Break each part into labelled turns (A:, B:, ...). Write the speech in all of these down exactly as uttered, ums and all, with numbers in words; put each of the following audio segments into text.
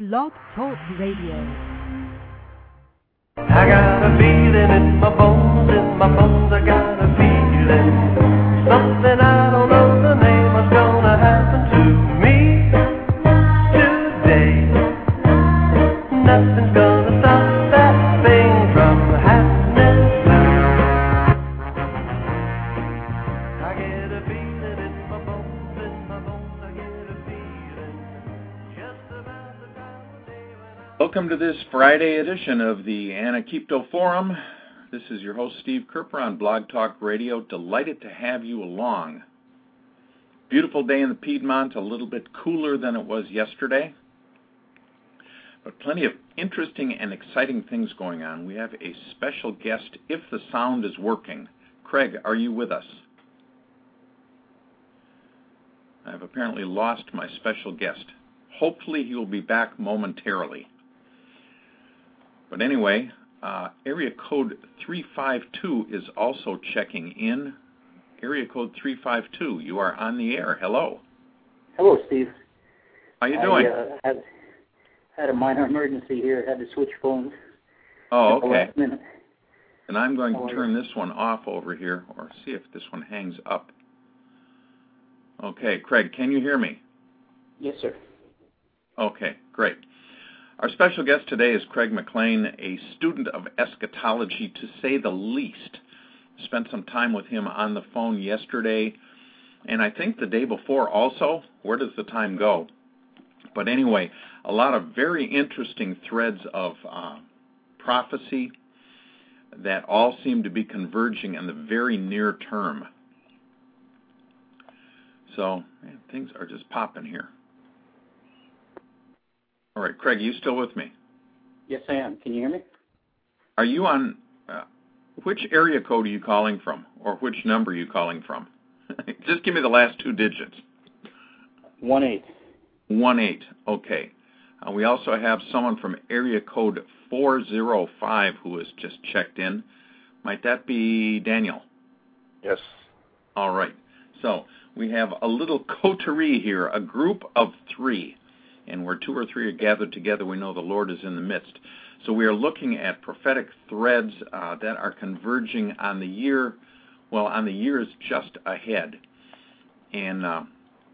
A: Blog Talk Radio.
B: I got a feeling in my bones, in my bones, I got a feeling. Something I don't know the name is gonna happen to me today. Nothing's gonna stop that thing from happening. I get a feeling in my bones, in my bones, I get a feeling. Just about the time of day when I...
C: Welcome to this Friday edition of the Anarchipto Forum. This is your host, Steve Kerper, on Blog Talk Radio. Delighted to have you along. Beautiful day in the Piedmont, a little bit cooler than it was yesterday, but plenty of interesting and exciting things going on. We have a special guest, if the sound is working. Craig, are you with us? I've apparently lost my special guest. Hopefully he will be back momentarily. But anyway, uh, area code three five two is also checking in. Area code three five two, you are on the air. Hello.
D: Hello, Steve.
C: How you doing?
D: I uh, had, had a minor emergency here. Had to switch phones.
C: Oh,
D: at the
C: okay.
D: last minute.
C: And I'm going
D: How
C: to
D: are
C: turn
D: you?
C: this one off over here, or see if this one hangs up. Okay, Craig, can you hear me?
D: Yes, sir.
C: Okay, great. Our special guest today is Craig McLean, a student of eschatology, to say the least. Spent some time with him on the phone yesterday, and I think the day before also. Where does the time go? But anyway, a lot of very interesting threads of uh, prophecy that all seem to be converging in the very near term. So, man, things are just popping here. All right, Craig, are you still with me?
D: Yes, I am. Can you hear me?
C: Are you on, uh, which area code are you calling from, or which number are you calling from? Just give me the last two digits.
D: One eight.
C: One eight, okay. Uh, we also have someone from area code four zero five who has just checked in. Might that be Daniel?
E: Yes.
C: All right. So we have a little coterie here, a group of three. And where two or three are gathered together, we know the Lord is in the midst. So we are looking at prophetic threads uh, that are converging on the year, well, on the years just ahead. And uh,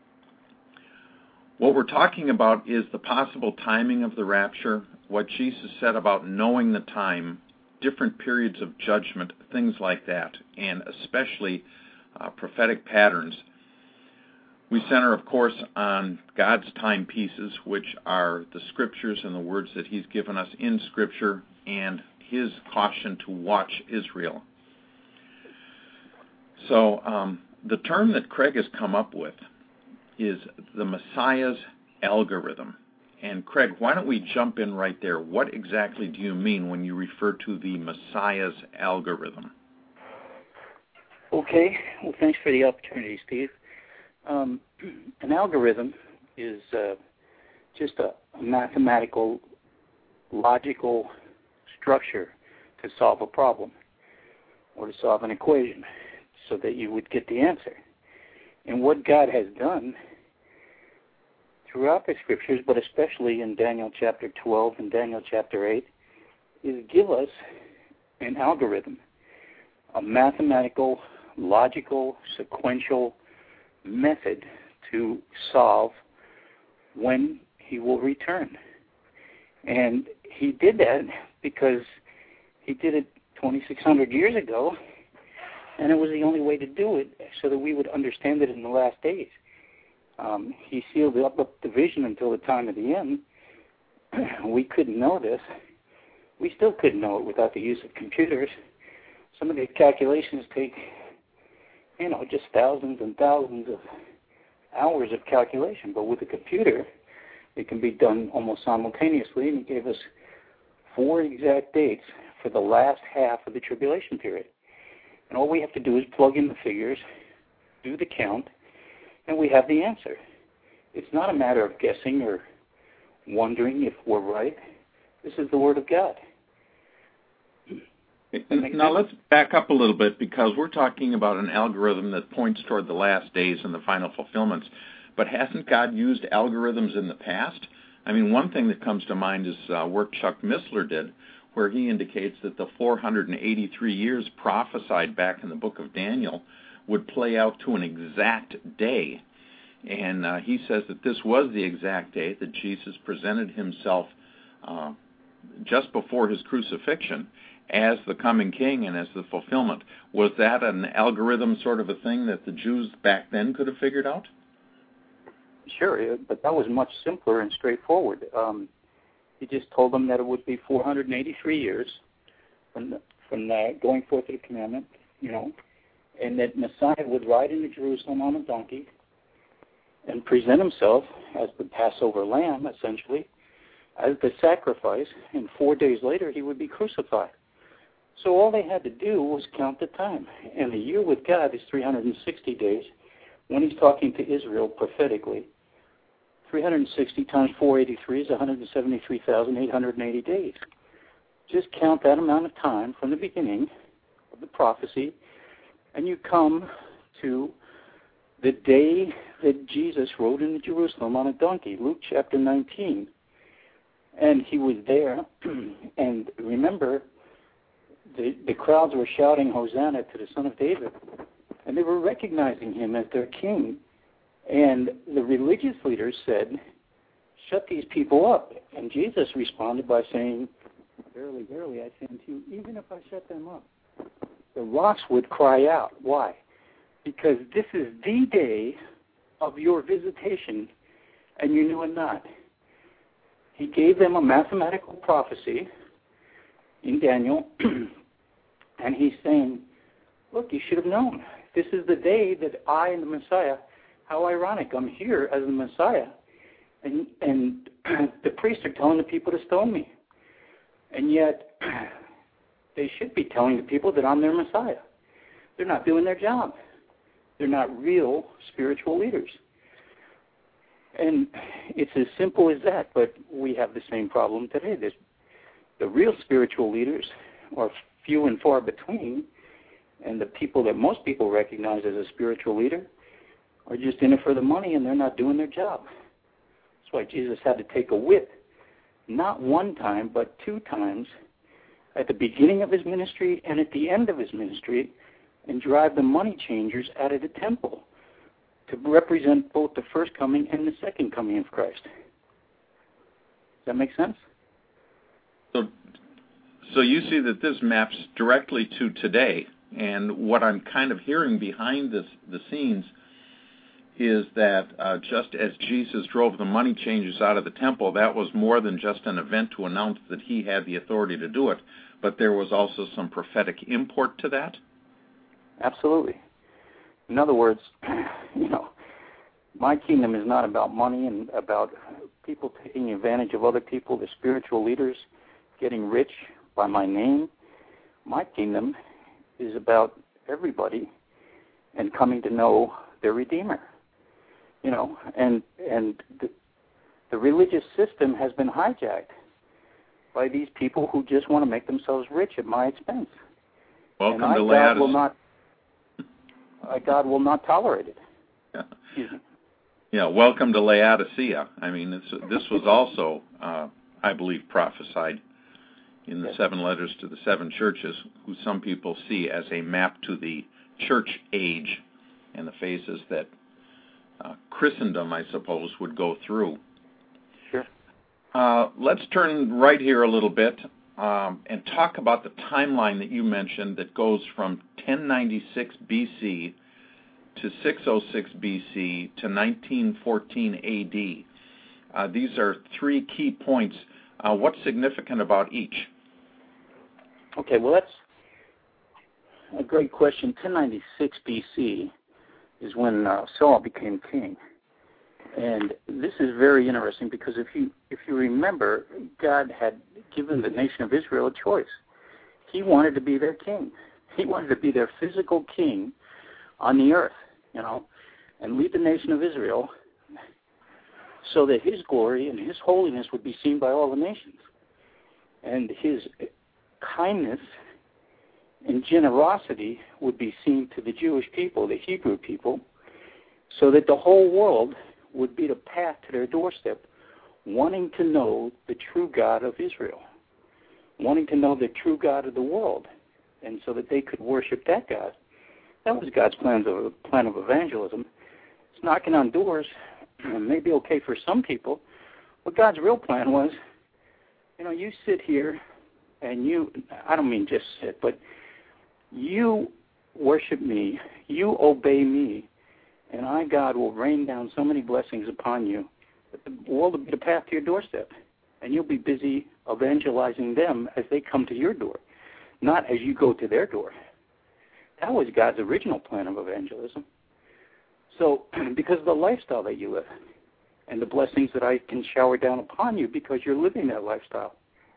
C: what we're talking about is the possible timing of the rapture, what Jesus said about knowing the time, different periods of judgment, things like that, and especially uh, prophetic patterns. We center, of course, on God's timepieces, which are the Scriptures and the words that He's given us in Scripture, and His caution to watch Israel. So um, the term that Craig has come up with is the Messiah's algorithm. And Craig, why don't we jump in right there? What exactly do you mean when you refer to the Messiah's algorithm?
D: Okay. Well, thanks for the opportunity, Steve. Um, an algorithm is uh, just a, a mathematical, logical structure to solve a problem or to solve an equation so that you would get the answer. And what God has done throughout the Scriptures, but especially in Daniel chapter twelve and Daniel chapter eight, is give us an algorithm, a mathematical, logical, sequential method to solve when He will return. And He did that because He did it twenty-six hundred years ago, and it was the only way to do it so that we would understand it in the last days. Um, he sealed up, up the vision until the time of the end. We couldn't know this. We still couldn't know it without the use of computers. Some of the calculations take, you know, just thousands and thousands of hours of calculation. But with a computer, it can be done almost simultaneously, and He gave us four exact dates for the last half of the tribulation period. And all we have to do is plug in the figures, do the count, and we have the answer. It's not a matter of guessing or wondering if we're right. This is the Word of God.
C: Now let's back up a little bit, because we're talking about an algorithm that points toward the last days and the final fulfillments. But hasn't God used algorithms in the past? I mean, one thing that comes to mind is uh, work Chuck Missler did, where he indicates that the four hundred eighty-three years prophesied back in the book of Daniel would play out to an exact day. And uh, he says that this was the exact day that Jesus presented himself uh, just before his crucifixion as the coming king and as the fulfillment. Was that an algorithm sort of a thing that the Jews back then could have figured out?
D: Sure, but that was much simpler and straightforward. Um, he just told them that it would be four hundred eighty-three years from the, from the going forth of the commandment, you know, and that Messiah would ride into Jerusalem on a donkey and present himself as the Passover lamb, essentially, as the sacrifice, and four days later he would be crucified. So all they had to do was count the time. And a year with God is three hundred sixty days. When he's talking to Israel prophetically, three hundred sixty times four hundred eighty-three is one hundred seventy-three thousand eight hundred eighty days. Just count that amount of time from the beginning of the prophecy, and you come to the day that Jesus rode into Jerusalem on a donkey, Luke chapter nineteen. And he was there, and remember, the, the crowds were shouting Hosanna to the Son of David, and they were recognizing him as their king. And the religious leaders said, shut these people up. And Jesus responded by saying, verily, verily, I say unto you, even if I shut them up, the rocks would cry out. Why? Because this is the day of your visitation, and you knew it not. He gave them a mathematical prophecy in Daniel, and he's saying, look, you should have known. This is the day that I and the Messiah, how ironic, I'm here as the Messiah, and, and the priests are telling the people to stone me. And yet, they should be telling the people that I'm their Messiah. They're not doing their job. They're not real spiritual leaders. And it's as simple as that, but we have the same problem today. There's, the real spiritual leaders are few and far between, and the people that most people recognize as a spiritual leader are just in it for the money, and they're not doing their job. That's why Jesus had to take a whip, not one time, but two times, at the beginning of his ministry and at the end of his ministry, and drive the money changers out of the temple to represent both the first coming and the second coming of Christ. Does that make sense?
C: So, so you see that this maps directly to today, and what I'm kind of hearing behind this, the scenes is that uh, just as Jesus drove the money changers out of the temple, that was more than just an event to announce that he had the authority to do it, but there was also some prophetic import to that?
D: Absolutely. In other words, you know, my kingdom is not about money and about people taking advantage of other people, the spiritual leaders getting rich by my name. My kingdom is about everybody and coming to know their Redeemer. You know, and and the, the religious system has been hijacked by these people who just want to make themselves rich at my expense.
C: Welcome
D: and I,
C: to
D: God
C: Laodicea.
D: will not. Uh, God will not tolerate it.
C: Yeah.
D: Excuse me.
C: Yeah, welcome to Laodicea. I mean, this, this was also, uh, I believe, prophesied in the yes. seven letters to the seven churches, who some people see as a map to the church age and the phases that uh, Christendom, I suppose, would go through.
D: Sure.
C: Uh, let's turn right here a little bit um, and talk about the timeline that you mentioned that goes from ten ninety-six B C to six oh six B C to nineteen fourteen A D. Uh, these are three key points. Uh, what's significant about each?
D: Okay, well, that's a great question. ten ninety-six B C is when uh, Saul became king. And this is very interesting because if you if you remember, God had given the nation of Israel a choice. He wanted to be their king. He wanted to be their physical king on the earth, you know, and lead the nation of Israel so that his glory and his holiness would be seen by all the nations. And his kindness and generosity would be seen to the Jewish people, the Hebrew people, so that the whole world would be the path to their doorstep wanting to know the true God of Israel, wanting to know the true God of the world, and so that they could worship that God. That was God's plan of, plan of evangelism. It's knocking on doors, maybe okay for some people, but God's real plan was, you know, you sit here and you, I don't mean just sit, but you worship me, you obey me, and I, God, will rain down so many blessings upon you that the world will be the path to your doorstep, and you'll be busy evangelizing them as they come to your door, not as you go to their door. That was God's original plan of evangelism. So because of the lifestyle that you live and the blessings that I can shower down upon you because you're living that lifestyle.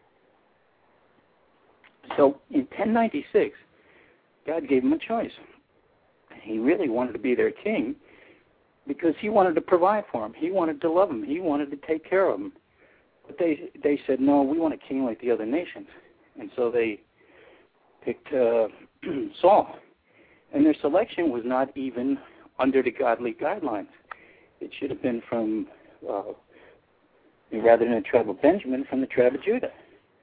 D: So in ten ninety-six, God gave them a choice. He really wanted to be their king because he wanted to provide for them. He wanted to love them. He wanted to take care of them. But they they said, no, we want a king like the other nations. And so they picked uh, Saul. And their selection was not even under the godly guidelines. It should have been from, uh, rather than the tribe of Benjamin, from the tribe of Judah.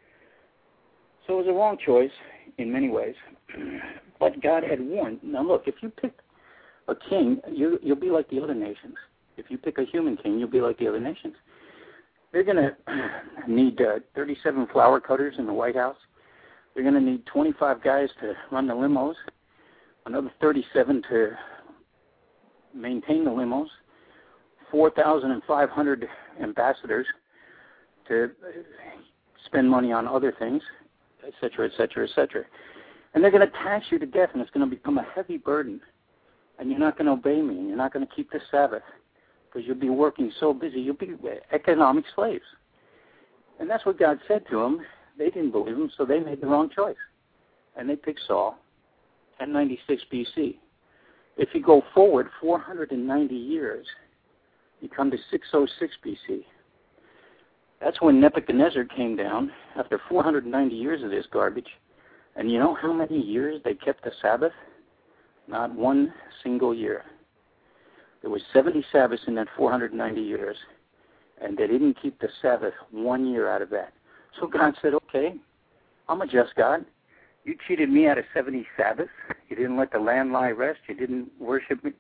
D: So it was a wrong choice in many ways. But God had warned. Now look, if you pick a king, you, you'll be like the other nations. If you pick a human king, you'll be like the other nations. They're going to need uh, thirty-seven flower cutters in the White House. They're going to need twenty-five guys to run the limos, another thirty-seven to maintain the limos, four thousand five hundred ambassadors to spend money on other things, et cetera, et cetera, et cetera. And they're going to tax you to death, and it's going to become a heavy burden. And you're not going to obey me, and you're not going to keep the Sabbath, because you'll be working so busy. You'll be economic slaves. And that's what God said to them. They didn't believe him, so they made the wrong choice. And they picked Saul, ten ninety-six B C. If you go forward four hundred ninety years, you come to six oh six B C. That's when Nebuchadnezzar came down after four hundred ninety years of this garbage. And you know how many years they kept the Sabbath? Not one single year. There was seventy Sabbaths in that four hundred ninety years, and they didn't keep the Sabbath one year out of that. So God said, okay, I'm a just God. You cheated me out of seventy Sabbaths. You didn't let the land lie rest. You didn't worship me.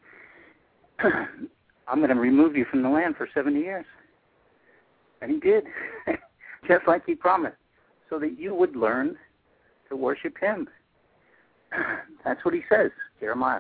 D: I'm going to remove you from the land for seventy years. And he did, just like he promised, so that you would learn to worship him. That's what he says, Jeremiah.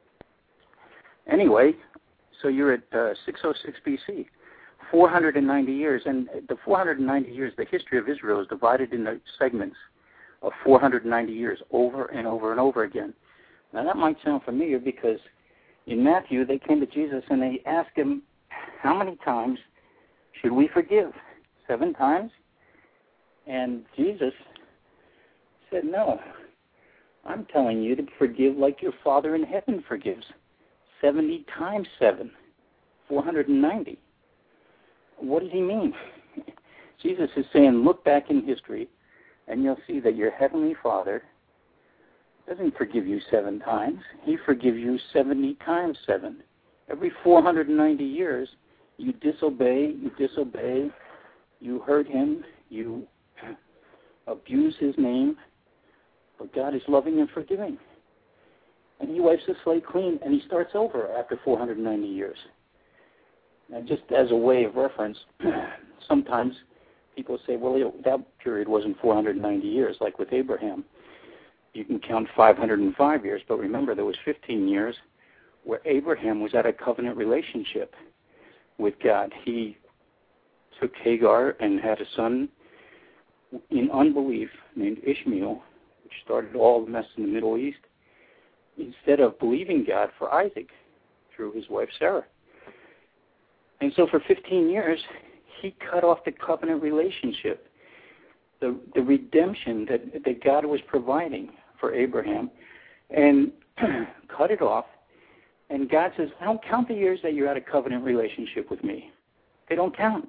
D: Anyway, so you're at uh, six oh six B C, four hundred ninety years. And the four hundred ninety years, the history of Israel is divided into segments of four hundred ninety years over and over and over again. Now, that might sound familiar because in Matthew, they came to Jesus and they asked him, how many times should we forgive? Seven times? And Jesus said, no. I'm telling you to forgive like your Father in heaven forgives. seventy times seven. four hundred ninety. What does he mean? Jesus is saying, look back in history, and you'll see that your heavenly Father doesn't forgive you seven times. He forgives you seventy times seven. Every four hundred ninety years, you disobey, you disobey, you hurt him, you abuse his name, but God is loving and forgiving. And he wipes the slate clean, and he starts over after four hundred ninety years. Now, just as a way of reference, sometimes people say, well, that period wasn't four hundred ninety years, like with Abraham. You can count five hundred five years, but remember, there was fifteen years where Abraham was at a covenant relationship with God. He took Hagar and had a son in unbelief named Ishmael, which started all the mess in the Middle East, instead of believing God for Isaac through his wife Sarah. And so for fifteen years, he cut off the covenant relationship, the, the redemption that, that God was providing for Abraham, and cut it off. And God says, I don't count the years that you're at a covenant relationship with me. They don't count.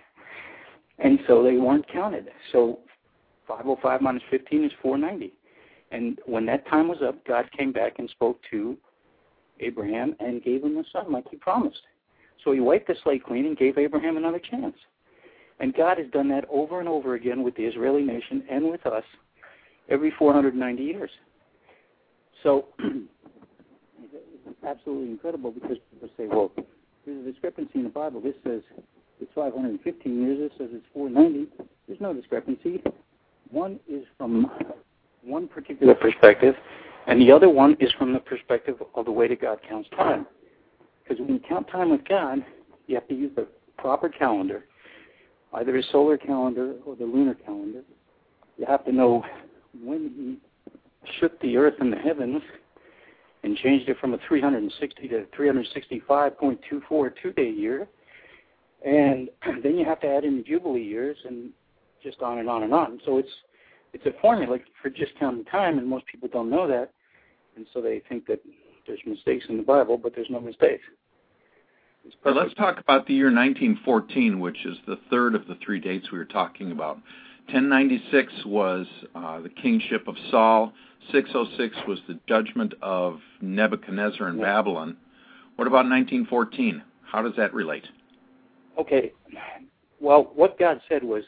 D: And so they weren't counted. So five oh five minus fifteen is four ninety. And when that time was up, God came back and spoke to Abraham and gave him a son like he promised. So he wiped the slate clean and gave Abraham another chance. And God has done that over and over again with the Israeli nation and with us every four hundred ninety years. So it's absolutely incredible because people say, well, there's a discrepancy in the Bible. This says it's five hundred fifteen years. This says it's four ninety. There's no discrepancy. One is from one particular perspective, and the other one is from the perspective of the way that God counts time. Because when you count time with God, you have to use the proper calendar, either a solar calendar or the lunar calendar. You have to know when He shook the earth and the heavens and changed it from a three hundred sixty to three hundred sixty-five point two four two-day year. And then you have to add in the Jubilee years and just on and on and on. So it's it's a formula for just counting time, and most people don't know that. And so they think that there's mistakes in the Bible, but there's no mistakes.
C: Well, let's talk about the year nineteen fourteen, which is the third of the three dates we were talking about. ten ninety-six was uh, the kingship of Saul. six oh six was the judgment of Nebuchadnezzar in yeah. Babylon. What about nineteen fourteen? How does that relate?
D: Okay. Well, what God said was,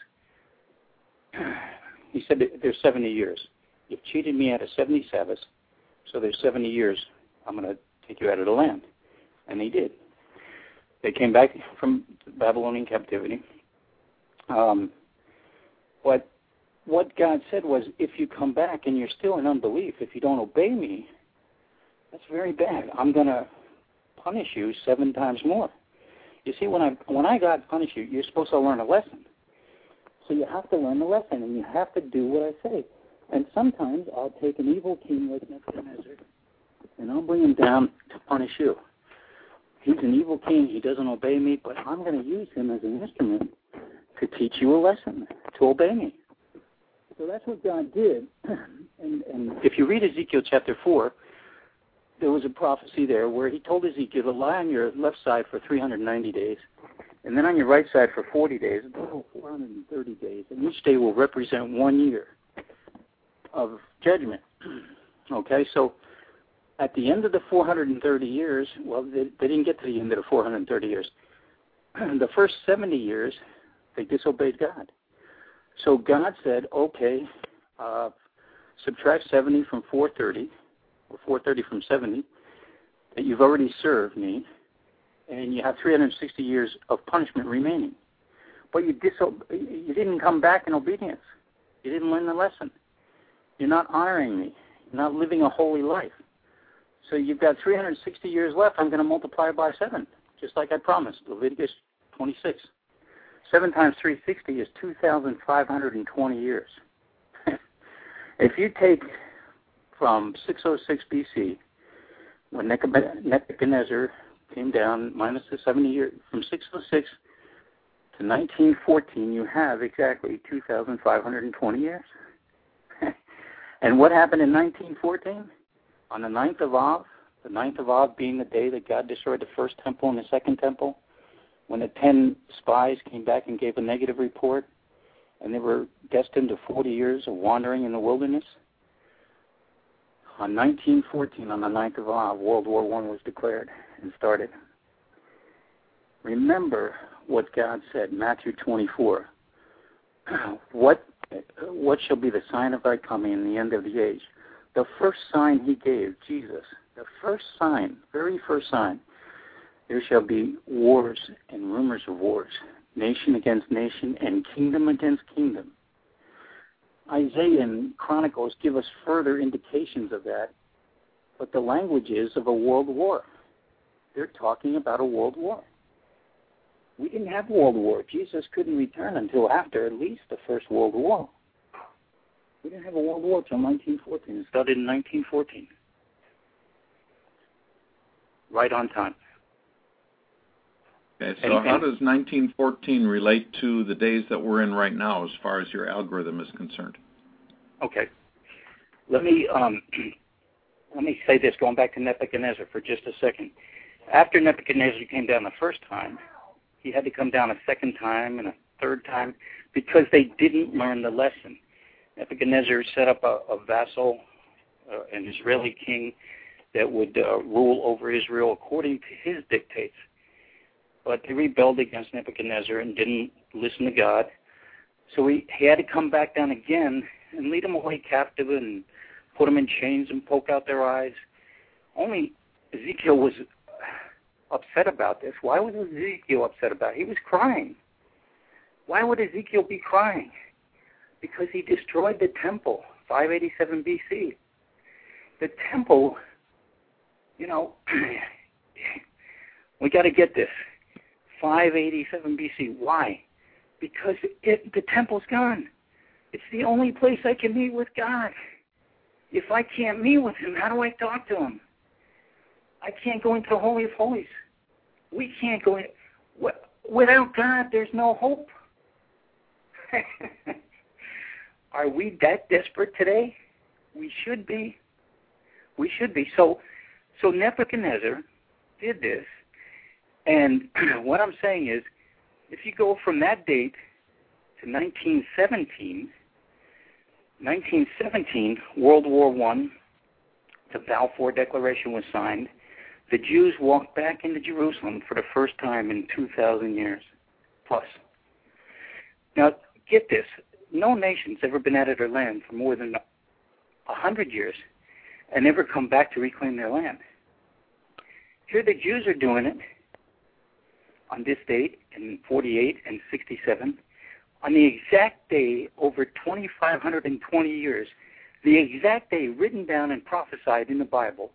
D: He said there's seventy years. You've cheated me out of seventy Sabbaths, so there's seventy years. I'm going to take you out of the land. And He did. They came back from Babylonian captivity. Um, but what God said was, if you come back and you're still in unbelief, if you don't obey me, that's very bad. I'm going to punish you seven times more. You see, when I when I God punish you, you're supposed to learn a lesson. So you have to learn the lesson, and you have to do what I say. And sometimes I'll take an evil king like Nebuchadnezzar, and I'll bring him down to punish you. He's an evil king. He doesn't obey me, but I'm going to use him as an instrument to teach you a lesson, to obey me. So that's what God did. And, and if you read Ezekiel chapter four, there was a prophecy there where He told Ezekiel to lie on your left side for three hundred ninety days, and then on your right side for forty days, a total four hundred thirty days. And each day will represent one year of judgment. Okay, so at the end of the four hundred thirty years, well, they, they didn't get to the end of the four hundred thirty years. The first seventy years, they disobeyed God. So God said, okay, uh, subtract seventy from four hundred thirty, or four hundred thirty from seventy, that you've already served me, and you have three hundred sixty years of punishment remaining. But you, diso- you didn't come back in obedience. You didn't learn the lesson. You're not honoring me. You're not living a holy life. So you've got three hundred sixty years left. I'm going to multiply it by seven, just like I promised, Leviticus twenty-six. seven times three hundred sixty is two thousand five hundred twenty years. If you take from six oh six B C, when Nebuchadnezzar came down, minus the seventy years, from six oh six to nineteen fourteen, you have exactly two thousand five hundred twenty years. And what happened in nineteen fourteen? On the ninth of Av, the ninth of Av being the day that God destroyed the first temple and the second temple, when the ten spies came back and gave a negative report, and they were destined to forty years of wandering in the wilderness, on nineteen fourteen, on the ninth of Av, World War One was declared and started. Remember what God said, Matthew twenty-four. What, what shall be the sign of thy coming in the end of the age? The first sign He gave, Jesus, the first sign, very first sign, there shall be wars and rumors of wars, nation against nation and kingdom against kingdom. Isaiah and Chronicles give us further indications of that, but the language is of a world war. They're talking about a world war. We didn't have World War. Jesus couldn't return until after at least the First World War. We didn't have a World War until nineteen fourteen. It started in nineteen fourteen. Right on time.
C: Okay, so and, how and, does nineteen fourteen relate to the days that we're in right now as far as your algorithm is concerned?
D: Okay. Let me um, let me say this, going back to Nebuchadnezzar for just a second. After Nebuchadnezzar came down the first time, he had to come down a second time and a third time because they didn't learn the lesson. Nebuchadnezzar set up a, a vassal, uh, an Israeli king, that would uh, rule over Israel according to his dictates. but they rebelled against Nebuchadnezzar and didn't listen to God. So he, he had to come back down again and lead them away captive and put them in chains and poke out their eyes. Only Ezekiel was upset about this. Why was Ezekiel upset about it? He was crying. Why would Ezekiel be crying? Because he destroyed the temple, five eighty-seven B C. The temple, you know, we got to get this. five eighty-seven B C. Why? Because it, the temple's gone. It's the only place I can meet with God. If I can't meet with him, how do I talk to him? I can't go into the Holy of Holies. We can't go in. Without God, there's no hope. Are we that desperate today? We should be. We should be. So, so Nebuchadnezzar did this, and what I'm saying is, if you go from that date to nineteen seventeen, nineteen seventeen, World War One, the Balfour Declaration was signed. The Jews walked back into Jerusalem for the first time in two thousand years plus. Now, get this. No nation's ever been out of their land for more than one hundred years and never come back to reclaim their land. Here the Jews are doing it on this date in forty-eight and sixty-seven. On the exact day, over two thousand five hundred twenty years, the exact day written down and prophesied in the Bible,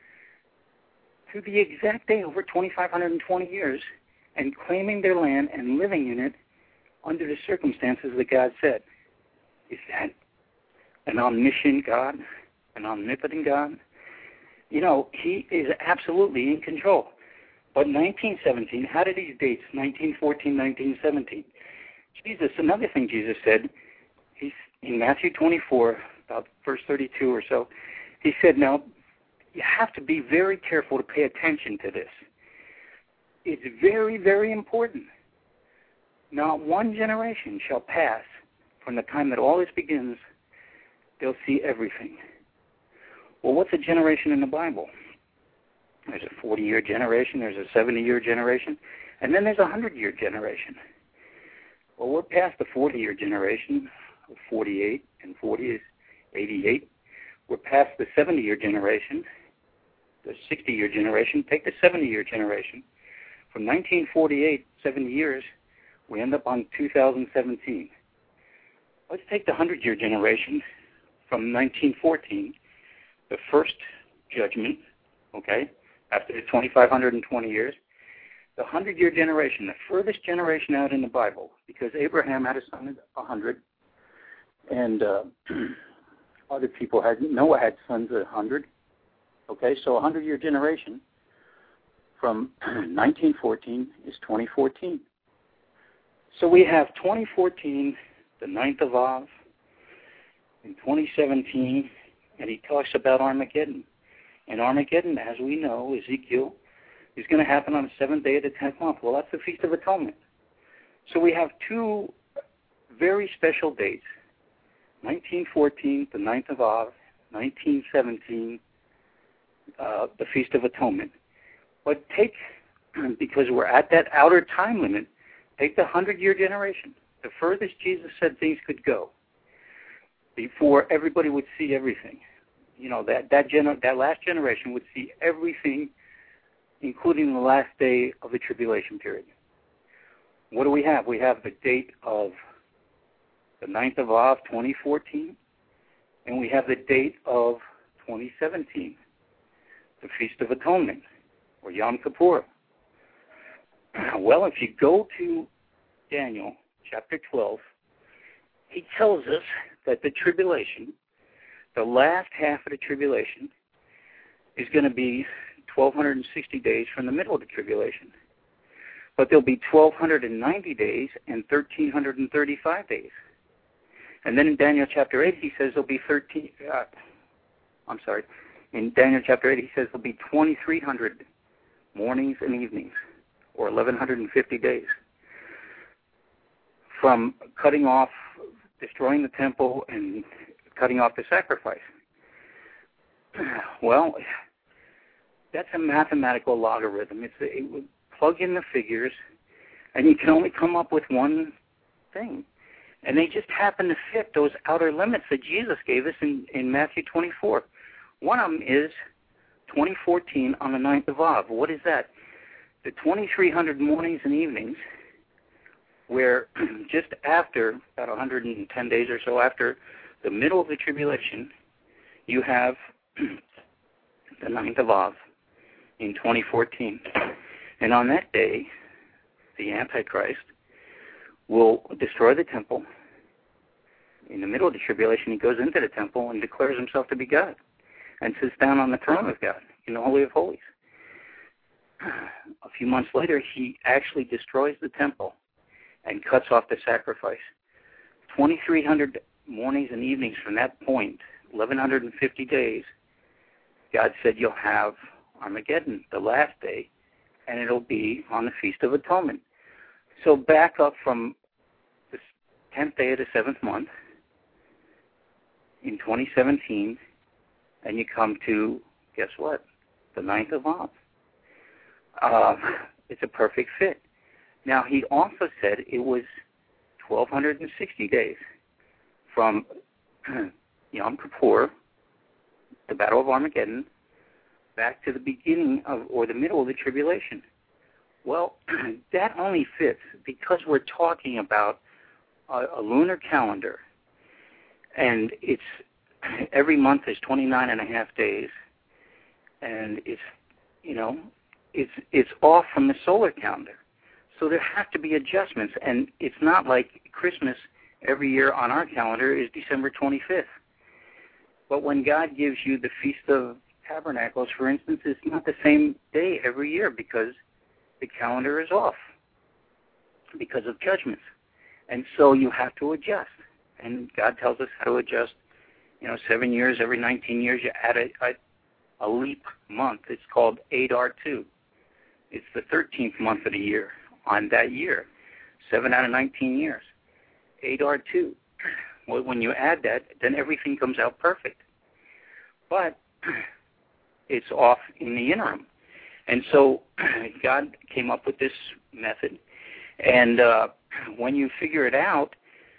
D: to the exact day over two thousand five hundred twenty years, and claiming their land and living in it under the circumstances that God said. Is that an omniscient God, an omnipotent God? You know, he is absolutely in control. But nineteen seventeen, how did these dates, nineteen fourteen, nineteen seventeen? Jesus, another thing Jesus said, he's in Matthew twenty-four, about verse thirty-two or so, he said, now, you have to be very careful to pay attention to this. It's very, very important. Not one generation shall pass from the time that all this begins, they'll see everything. Well, what's a generation in the Bible? There's a forty-year generation, there's a seventy-year generation, and then there's a hundred-year generation. Well, we're past the forty-year generation, forty-eight, and forty is eighty-eight. We're past the seventy-year generation, the sixty-year generation. Take the seventy-year generation. From nineteen forty-eight, seventy years, we end up on two thousand seventeen. Let's take the hundred-year generation from nineteen fourteen, the first judgment, okay, after the two thousand five hundred twenty years. The hundred-year generation, the furthest generation out in the Bible, because Abraham had a son at one hundred, and uh, other people had, Noah had sons at one hundred. Okay, so a hundred-year generation from nineteen fourteen is twenty fourteen. So we have twenty fourteen, the ninth of Av, in twenty seventeen, and he talks about Armageddon. And Armageddon, as we know, Ezekiel, is going to happen on the seventh day of the tenth month. Well, that's the Feast of Atonement. So we have two very special dates, nineteen fourteen, the ninth of Av, nineteen seventeen, uh, the Feast of Atonement. But take, because we're at that outer time limit, take the hundred-year generation, the furthest Jesus said things could go, before everybody would see everything. You know, that that, gener- that last generation would see everything, including the last day of the tribulation period. What do we have? We have the date of the ninth of Av, twenty fourteen, and we have the date of twenty seventeen, the Feast of Atonement, or Yom Kippur. Well, if you go to Daniel chapter twelve, he tells us that the tribulation, the last half of the tribulation, is going to be twelve sixty days from the middle of the tribulation. But there'll be twelve ninety days and one thousand three hundred thirty-five days. And then in Daniel chapter eight, he says there'll be thirteen, uh, I'm sorry, in Daniel chapter eight, he says there'll be twenty-three hundred mornings and evenings, or eleven fifty days, from cutting off, destroying the temple, and cutting off the sacrifice. Well, that's a mathematical logarithm. It's a, it, plug in the figures, and you can only come up with one thing. And they just happen to fit those outer limits that Jesus gave us in, in Matthew twenty-four. One of them is twenty fourteen on the ninth of Av. What is that? The twenty-three hundred mornings and evenings, where just after, about one hundred ten days or so after the middle of the tribulation, you have the ninth of Av in twenty fourteen. And on that day, the Antichrist will destroy the temple. In the middle of the tribulation, he goes into the temple and declares himself to be God and sits down on the throne of God in the Holy of Holies. A few months later, he actually destroys the temple and cuts off the sacrifice. twenty-three hundred mornings and evenings from that point, eleven fifty days, God said you'll have Armageddon, the last day, and it'll be on the Feast of Atonement. So back up from the tenth day of the seventh month in twenty seventeen, and you come to, guess what, the ninth of Av. Uh, it's a perfect fit. Now, he also said it was twelve sixty days from Yom Kippur, the Battle of Armageddon, back to the beginning of, or the middle of the tribulation. Well, that only fits because we're talking about a, a lunar calendar, and it's every month is twenty-nine and a half days, and it's, you know, it's it's off from the solar calendar. So there have to be adjustments, and it's not like Christmas every year on our calendar is December twenty-fifth. But when God gives you the Feast of Tabernacles, for instance, it's not the same day every year because the calendar is off because of judgments. And so you have to adjust. And God tells us how to adjust. You know, seven years, every nineteen years, you add a, a, a leap month. It's called Adar two. It's the thirteenth month of the year on that year, seven out of nineteen years. Adar two. Well, when you add that, then everything comes out perfect. But it's off in the interim. And so God came up with this method. And uh, when you figure it out,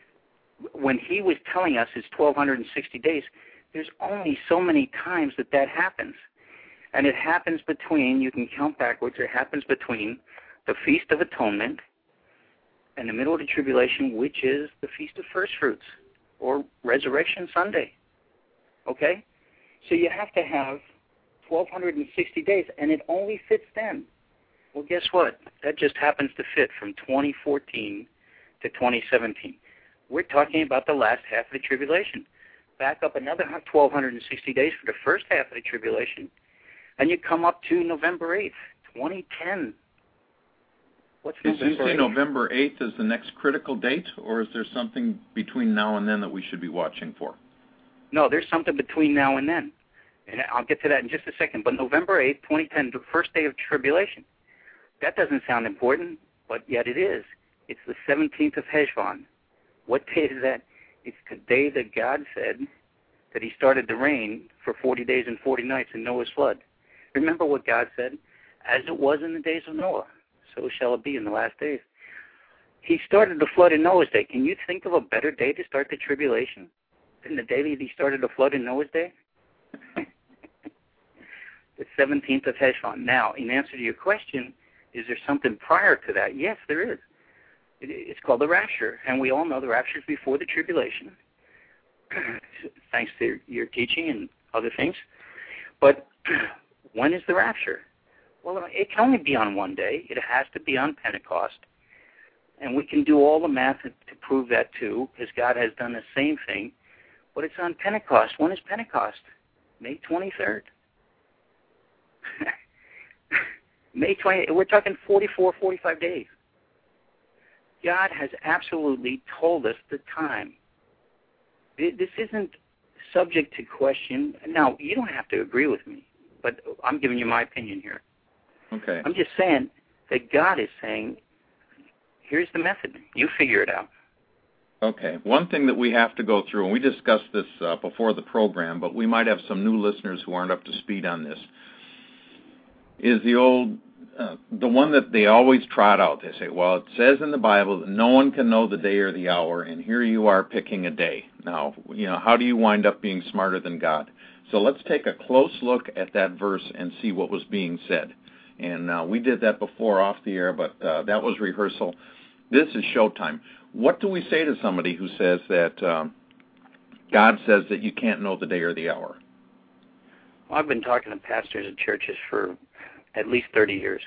D: when he was telling us it's twelve sixty days, there's only so many times that that happens. And it happens between, you can count backwards, it happens between the Feast of Atonement and the middle of the tribulation, which is the Feast of First Fruits, or Resurrection Sunday. Okay? So you have to have twelve sixty days, and it only fits then. Well, guess what? That just happens to fit from twenty fourteen to twenty seventeen. We're talking about the last half of the tribulation. Back up another twelve sixty days for the first half of the tribulation, and you come up to November eighth, twenty ten. What's
C: Did you
D: November
C: say
D: eighth?
C: November eighth is the next critical date, or is there something between now and then that we should be watching for?
D: No, there's something between now and then. And I'll get to that in just a second. But November eighth, twenty ten, the first day of tribulation. That doesn't sound important, but yet it is. It's the seventeenth of Heshvan. What day is that? It's the day that God said that he started the rain for forty days and forty nights in Noah's flood. Remember what God said? As it was in the days of Noah, so shall it be in the last days. He started the flood in Noah's day. Can you think of a better day to start the tribulation than the day that he started the flood in Noah's day? The seventeenth of Heshvan. Now, in answer to your question, is there something prior to that? Yes, there is. It's called the rapture, and we all know the rapture is before the tribulation, thanks to your teaching and other things. But when is the rapture? Well, it can only be on one day. It has to be on Pentecost, and we can do all the math to prove that too, because God has done the same thing, but it's on Pentecost. When is Pentecost? May twenty-third. May twentieth. We're talking forty-four, forty-five days. God has absolutely told us the time. This isn't subject to question. Now, you don't have to agree with me, but I'm giving you my opinion here.
C: Okay.
D: I'm just saying that God is saying, here's the method. You figure it out.
C: Okay. One thing that we have to go through, and we discussed this uh, before the program, but we might have some new listeners who aren't up to speed on this, is the old uh, the one that they always trot out. They say, well, it says in the Bible that no one can know the day or the hour, and here you are picking a day. Now, you know, how do you wind up being smarter than God? So let's take a close look at that verse and see what was being said. And uh, we did that before off the air, but uh, that was rehearsal. This is showtime. What do we say to somebody who says that um, God says that you can't know the day or the hour?
D: Well, I've been talking to pastors at churches for at least thirty years,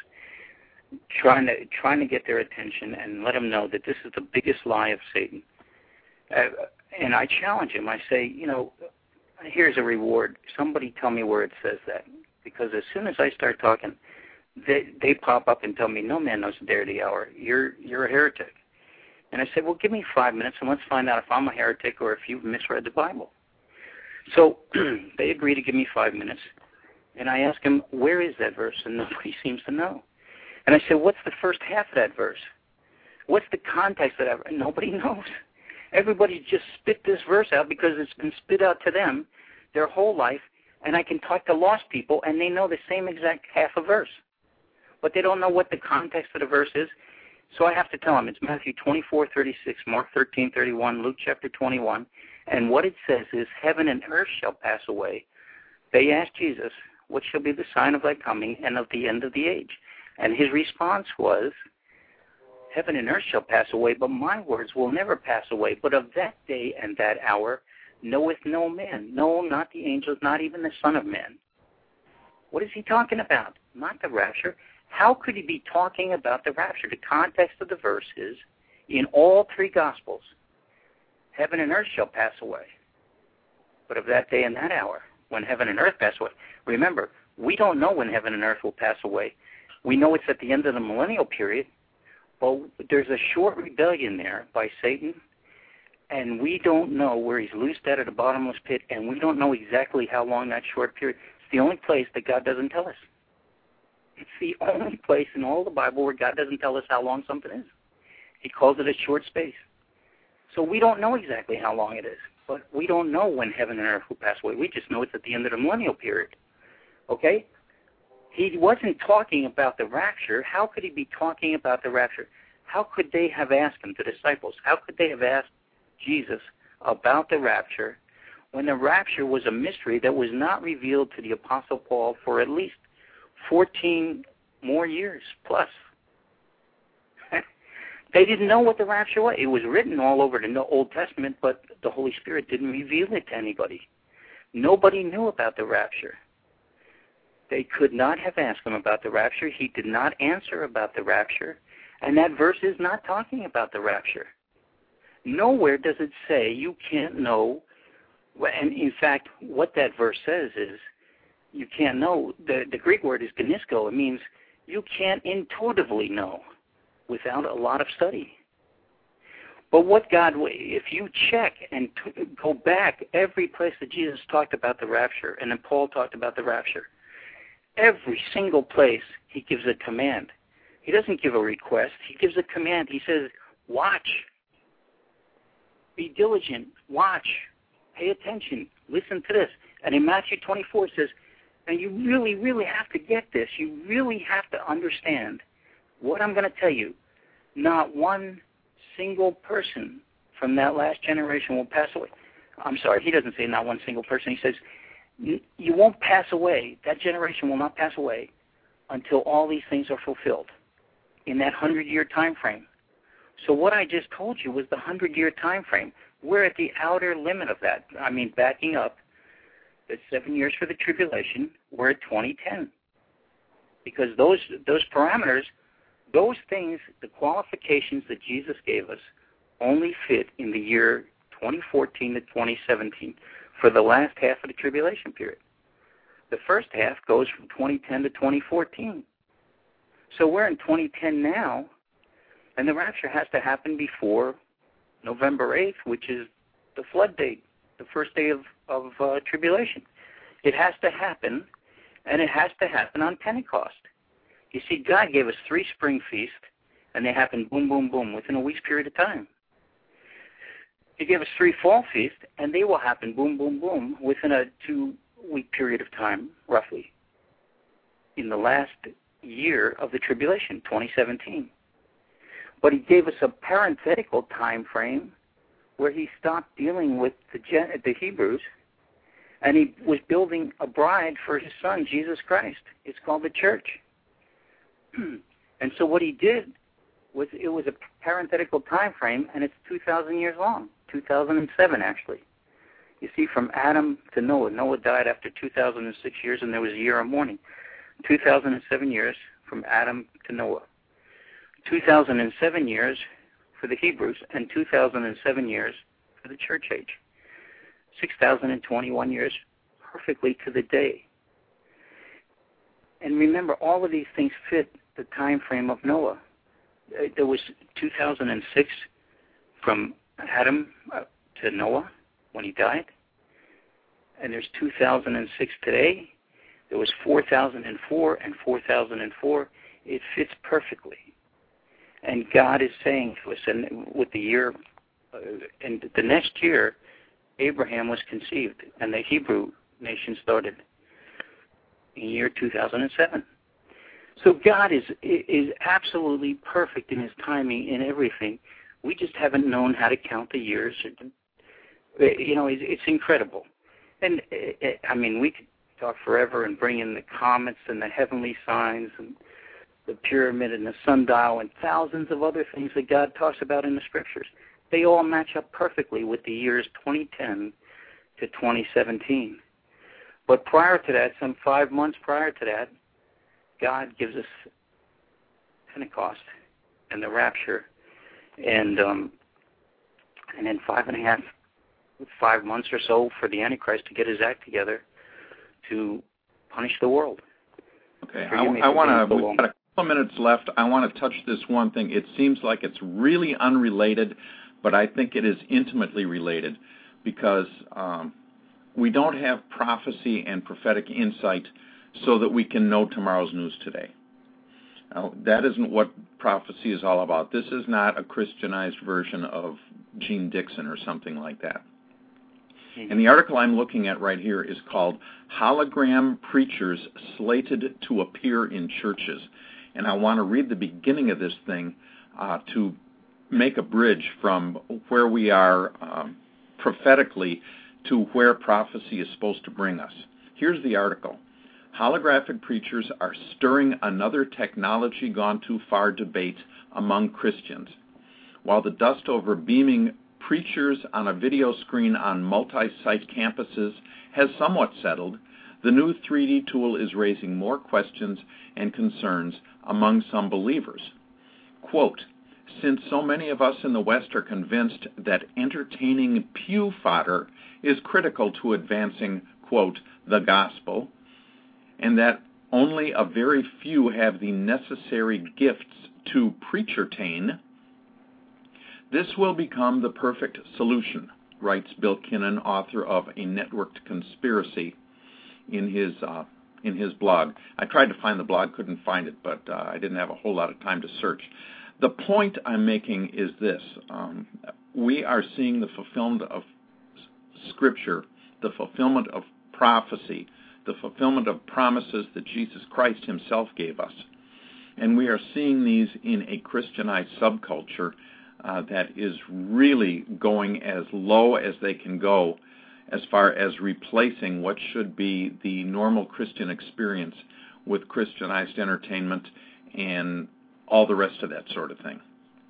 D: trying to trying to get their attention and let them know that this is the biggest lie of Satan. Uh, and I challenge him. I say, you know, here's a reward. Somebody tell me where it says that. Because as soon as I start talking, they they pop up and tell me, no man knows the day or the hour. You're you're a heretic. And I said, well, give me five minutes and let's find out if I'm a heretic or if you've misread the Bible. So they agree to give me five minutes. And I ask them, where is that verse? And nobody seems to know. And I said, what's the first half of that verse? What's the context of that verse? And nobody knows. Everybody just spit this verse out because it's been spit out to them their whole life. And I can talk to lost people, and they know the same exact half a verse. But they don't know what the context of the verse is. So I have to tell them it's Matthew twenty-four thirty-six, Mark thirteen thirty-one, Luke chapter twenty-one. And what it says is, heaven and earth shall pass away. They asked Jesus, what shall be the sign of thy coming and of the end of the age? And his response was, heaven and earth shall pass away, but my words will never pass away. But of that day and that hour knoweth no man, no, not the angels, not even the Son of Man. What is he talking about? Not the rapture. How could he be talking about the rapture? The context of the verse is, in all three Gospels, heaven and earth shall pass away. But of that day and that hour, when heaven and earth pass away. Remember, we don't know when heaven and earth will pass away. We know it's at the end of the millennial period, but there's a short rebellion there by Satan, and we don't know where he's loosed out of the bottomless pit, and we don't know exactly how long that short period. It's the only place that God doesn't tell us. It's the only place in all the Bible where God doesn't tell us how long something is. He calls it a short space. So we don't know exactly how long it is, but we don't know when heaven and earth will pass away. We just know it's at the end of the millennial period. Okay? He wasn't talking about the rapture. How could he be talking about the rapture? How could they have asked him, the disciples, how could they have asked Jesus about the rapture when the rapture was a mystery that was not revealed to the Apostle Paul for at least fourteen more years plus? They didn't know what the rapture was. It was written all over the Old Testament, but the Holy Spirit didn't reveal it to anybody. Nobody knew about the rapture. They could not have asked him about the rapture. He did not answer about the rapture. And that verse is not talking about the rapture. Nowhere does it say you can't know. And in fact, what that verse says is you can't know. The, the Greek word is gnisko. It means you can't intuitively know without a lot of study. But what God, if you check and t- go back every place that Jesus talked about the rapture, and then Paul talked about the rapture, every single place he gives a command. He doesn't give a request. He gives a command. He says, watch. Be diligent. Watch. Pay attention. Listen to this. And in Matthew twenty-four it says, and you really, really have to get this. You really have to understand what I'm going to tell you. Not one single person from that last generation will pass away. I'm sorry, he doesn't say not one single person. He says, you won't pass away. That generation will not pass away until all these things are fulfilled in that hundred-year time frame. So what I just told you was the hundred-year time frame. We're at the outer limit of that. I mean, backing up, the seven years for the tribulation, we're at twenty ten. Because those those parameters, those things, the qualifications that Jesus gave us, only fit in the year twenty fourteen to twenty seventeen for the last half of the tribulation period. The first half goes from twenty ten to twenty fourteen. So we're in twenty ten now, and the rapture has to happen before November eighth, which is the flood date, the first day of, of uh, tribulation. It has to happen, and it has to happen on Pentecost. You see, God gave us three spring feasts, and they happened boom, boom, boom within a week's period of time. He gave us three fall feasts, and they will happen boom, boom, boom within a two-week period of time, roughly. In the last year of the tribulation, twenty seventeen. But he gave us a parenthetical time frame where he stopped dealing with the, Gen- the Hebrews, and he was building a bride for his son, Jesus Christ. It's called the church. And so what he did was, it was a parenthetical time frame, and it's two thousand years long, two thousand seven actually. You see, from Adam to Noah, Noah died after two thousand six years, and there was a year of mourning. two thousand seven years from Adam to Noah. two thousand seven years for the Hebrews, and two thousand seven years for the church age. six thousand twenty-one years perfectly to the day. And remember, all of these things fit the time frame of Noah. There was two thousand six from Adam to Noah when he died, and there's two thousand six today. There was four thousand four and four thousand four. It fits perfectly. And God is saying to us, and with the year, uh, and the next year, Abraham was conceived, and the Hebrew nation started in year two thousand seven. So God is is absolutely perfect in his timing in everything. We just haven't known how to count the years. You know, it's, it's incredible. And, I mean, we could talk forever and bring in the comets and the heavenly signs and the pyramid and the sundial and thousands of other things that God talks about in the Scriptures. They all match up perfectly with the years twenty ten to twenty seventeen. But prior to that, some five months prior to that, God gives us Pentecost and the rapture, and um, and then five and a half, five months or so for the Antichrist to get his act together to punish the world.
C: Okay, I, I want to. We've got a couple minutes left. I want to touch this one thing. It seems like it's really unrelated, but I think it is intimately related because um, we don't have prophecy and prophetic insight so that we can know tomorrow's news today. Now, that isn't what prophecy is all about. This is not a Christianized version of Gene Dixon or something like that. Mm-hmm. And the article I'm looking at right here is called Hologram Preachers Slated to Appear in Churches. And I want to read the beginning of this thing uh, to make a bridge from where we are um, prophetically to where prophecy is supposed to bring us. Here's the article. Holographic preachers are stirring another technology gone too far debate among Christians. While the dust over beaming preachers on a video screen on multi-site campuses has somewhat settled, the new three D tool is raising more questions and concerns among some believers. Quote, since so many of us in the West are convinced that entertaining pew fodder is critical to advancing, quote, the gospel, and that only a very few have the necessary gifts to preachertain, this will become the perfect solution, writes Bill Kinnan, author of A Networked Conspiracy, in his uh, in his blog. I tried to find the blog, couldn't find it, but uh, I didn't have a whole lot of time to search. The point I'm making is this. Um, we are seeing the fulfillment of Scripture, the fulfillment of prophecy, the fulfillment of promises that Jesus Christ himself gave us. And we are seeing these in a Christianized subculture uh, that is really going as low as they can go as far as replacing what should be the normal Christian experience with Christianized entertainment and all the rest of that sort of thing.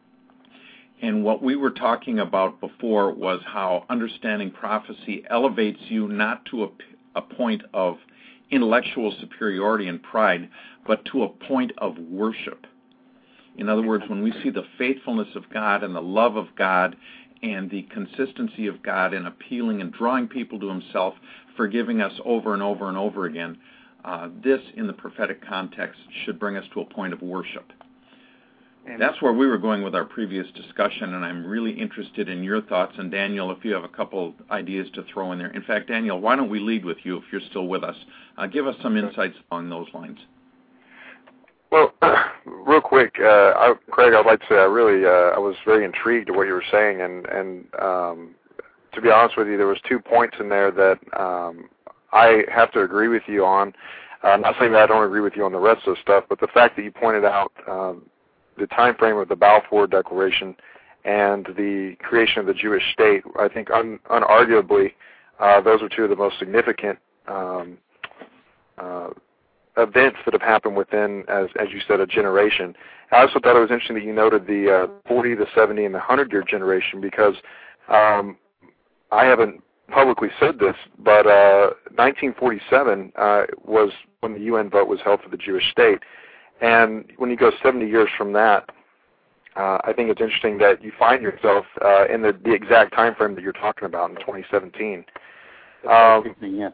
C: And what we were talking about before was how understanding prophecy elevates you not to a, a point of intellectual superiority and pride, but to a point of worship. In other words, when we see the faithfulness of God and the love of God and the consistency of God in appealing and drawing people to himself, forgiving us over and over and over again, uh, this, in the prophetic context, should bring us to a point of worship. Amen. That's where we were going with our previous discussion, and I'm really interested in your thoughts. And Daniel, if you have a couple ideas to throw in there. In fact, Daniel, why don't we lead with you if you're still with us? Uh, give us some insights along those lines.
A: Well, real quick, uh, I, Craig, I'd like to say I really, uh, I was very intrigued at what you were saying, and, and um, to be honest with you, there was two points in there that um, I have to agree with you on. I'm not saying that I don't agree with you on the rest of the stuff, but the fact that you pointed out um, the time frame of the Balfour Declaration and the creation of the Jewish state, I think un- unarguably uh, those are two of the most significant um, uh, events that have happened within, as as you said, a generation. I also thought it was interesting that you noted the uh, forty, the seventy, and the hundred-year generation, because um, I haven't publicly said this, but uh, nineteen forty-seven uh, was when the U N vote was held for the Jewish state. And when you go seventy years from that, uh, I think it's interesting that you find yourself uh, in the, the exact time frame that you're talking about in twenty seventeen. Um,
D: yes.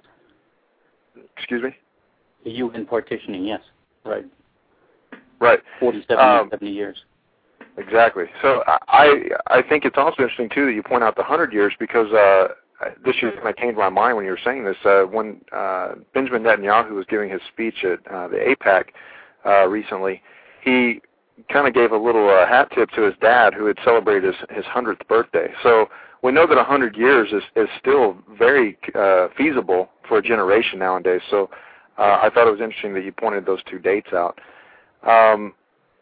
A: Excuse me?
D: The U N partitioning, yes. Right.
A: Right.
D: forty-seven,
A: um,
D: seventy years.
A: Exactly. So I I think it's also interesting, too, that you point out the one hundred years, because uh, this just kind of came to my mind when you were saying this. Uh, when uh, Benjamin Netanyahu was giving his speech at uh, the AIPAC uh, recently, he kind of gave a little uh, hat tip to his dad, who had celebrated his, his one hundredth birthday. So we know that one hundred years is, is still very uh, feasible for a generation nowadays. So uh, I thought it was interesting that you pointed those two dates out. Um,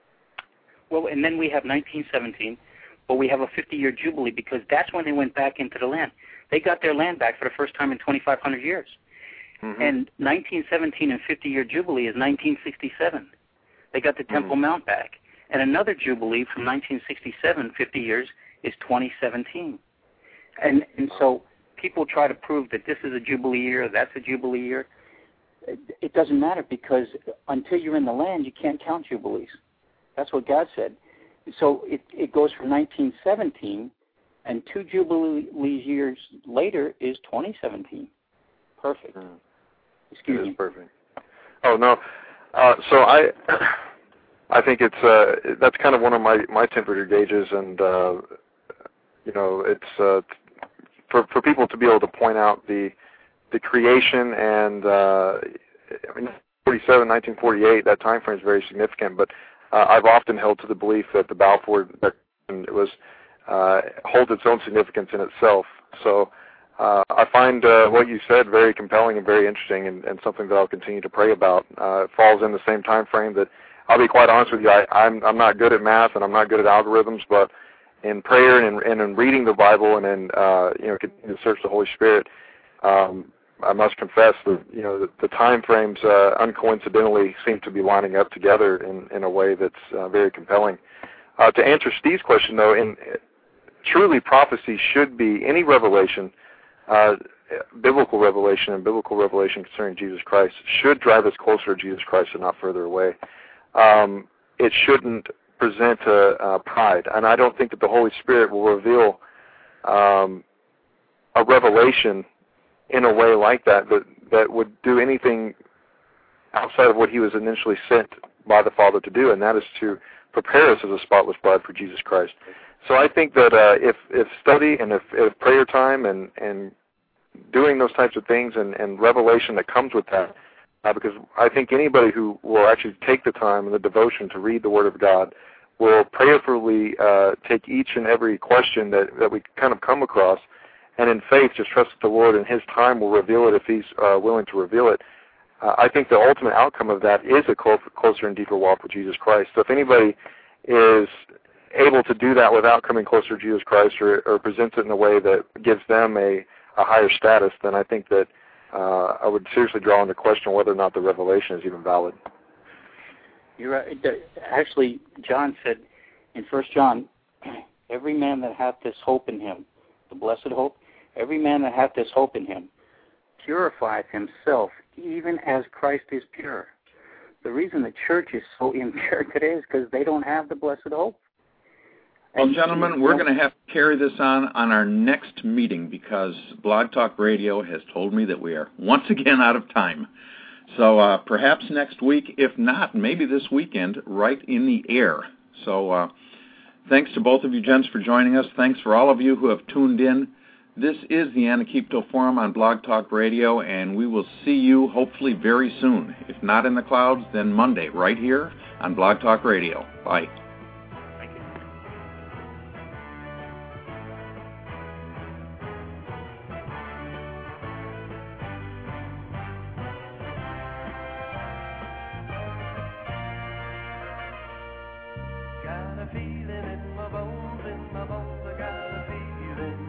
D: well, and then we have nineteen seventeen, but we have a fifty-year jubilee, because that's when they went back into the land. They got their land back for the first time in twenty-five hundred years. Mm-hmm. And nineteen seventeen and fifty-year jubilee is nineteen sixty-seven. They got the Temple mm-hmm. Mount back. And another jubilee from nineteen sixty-seven, fifty years, is twenty seventeen. And and so people try to prove that this is a jubilee year, that's a jubilee year. It, it doesn't matter, because until you're in the land, you can't count jubilees. That's what God said. So it, it goes from nineteen seventeen, and two jubilee years later is twenty seventeen. Perfect. Mm. Excuse me.
A: Perfect. Oh, no. Uh, so I I think it's uh, that's kind of one of my, my temperature gauges, and, uh, you know, it's uh, for for people to be able to point out the the creation and, uh, I mean, forty-seven, nineteen forty-eight, that time frame is very significant, but uh, I've often held to the belief that the Balfour Declaration was uh, holds its own significance in itself. So uh, I find uh, what you said very compelling and very interesting, and, and something that I'll continue to pray about. Uh, it falls in the same time frame that, I'll be quite honest with you, I, I'm, I'm not good at math and I'm not good at algorithms, but in prayer and in, and in reading the Bible and in uh, you know, continue to search the Holy Spirit, um, I must confess that, you know, the, the time frames uh, uncoincidentally seem to be lining up together in, in a way that's uh, very compelling. Uh, to answer Steve's question, though, in truly prophecy should be any revelation, uh, biblical revelation and biblical revelation concerning Jesus Christ should drive us closer to Jesus Christ and not further away. Um, it shouldn't present a, a pride, and I don't think that the Holy Spirit will reveal um, a revelation in a way like that, that that would do anything outside of what he was initially sent by the Father to do, and that is to prepare us as a spotless bride for Jesus Christ. So I think that uh, if, if study and if, if prayer time and, and doing those types of things and, and revelation that comes with that, uh, because I think anybody who will actually take the time and the devotion to read the Word of God will prayerfully uh, take each and every question that, that we kind of come across, and in faith just trust that the Lord in His time will reveal it if He's uh, willing to reveal it. Uh, I think the ultimate outcome of that is a clo- closer and deeper walk with Jesus Christ. So if anybody is able to do that without coming closer to Jesus Christ, or, or presents it in a way that gives them a, a higher status, then I think that uh, I would seriously draw into question whether or not the revelation is even valid.
D: You're right. Actually, John said in First John, every man that hath this hope in him, the blessed hope, every man that hath this hope in him purifieth himself, even as Christ is pure. The reason the church is so impure today is because they don't have the blessed hope.
C: Well, gentlemen, we're going to have to carry this on on our next meeting, because Blog Talk Radio has told me that we are once again out of time. So uh, perhaps next week, if not, maybe this weekend, right in the air. So uh, thanks to both of you gents for joining us. Thanks for all of you who have tuned in. This is the Anarchipto Forum on Blog Talk Radio, and we will see you hopefully very soon. If not in the clouds, then Monday, right here on Blog Talk Radio. Bye.
B: feeling in my bones, in my bones, I got a feeling.